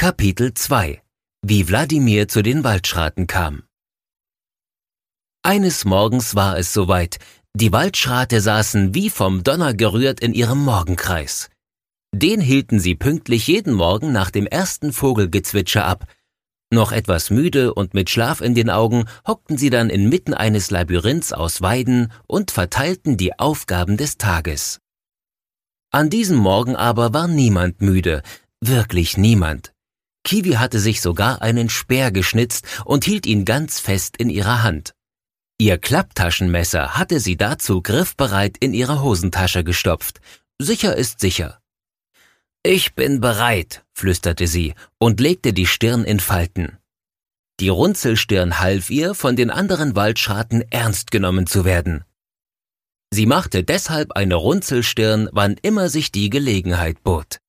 Kapitel 2 – Wie Wladimir zu den Waldschraten kam. Eines Morgens war es soweit. Die Waldschrate saßen wie vom Donner gerührt in ihrem Morgenkreis. Den hielten sie pünktlich jeden Morgen nach dem ersten Vogelgezwitscher ab. Noch etwas müde und mit Schlaf in den Augen hockten sie dann inmitten eines Labyrinths aus Weiden und verteilten die Aufgaben des Tages. An diesem Morgen aber war niemand müde, wirklich niemand. Kiwi hatte sich sogar einen Speer geschnitzt und hielt ihn ganz fest in ihrer Hand. Ihr Klapptaschenmesser hatte sie dazu griffbereit in ihre Hosentasche gestopft. Sicher ist sicher. »Ich bin bereit«, flüsterte sie und legte die Stirn in Falten. Die Runzelstirn half ihr, von den anderen Waldschraten ernst genommen zu werden. Sie machte deshalb eine Runzelstirn, wann immer sich die Gelegenheit bot.